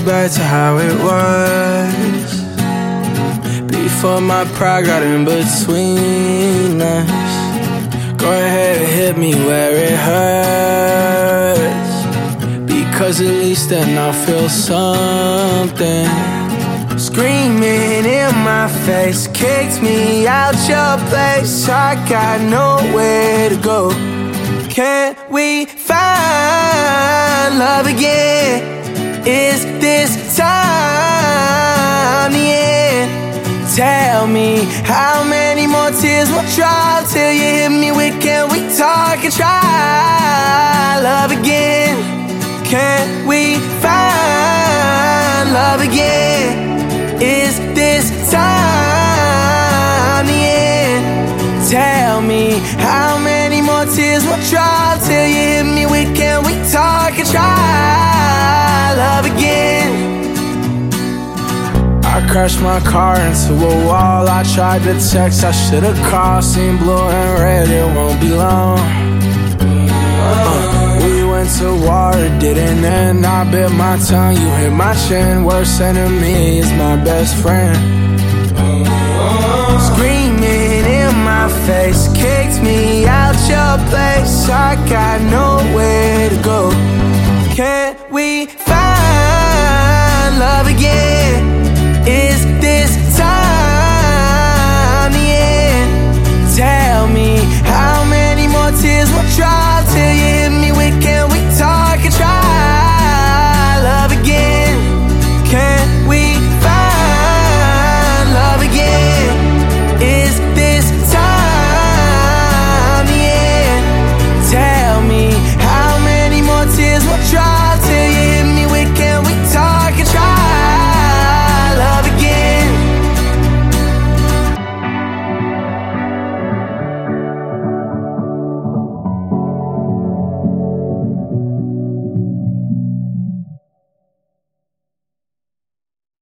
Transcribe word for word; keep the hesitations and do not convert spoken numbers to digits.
back to how it was before my pride got in between us. Go ahead and hit me where it hurts, because at least then I'll feel something. Screaming in my face, kicked me out your place. I got nowhere to go. Can we find love again? Is this time the end? Tell me how many more tears will drop till you hit me with can we talk and try love again? Can we find love again? Is this time the end? Tell me how many more tears will drop till you hit me with can we talk and try love again? I crashed my car into a wall. I tried to text, I should've called. Seen blue and red, it won't be long. uh, We went to war, it didn't end. I bit my tongue, you hit my chin. Worst enemy is my best friend.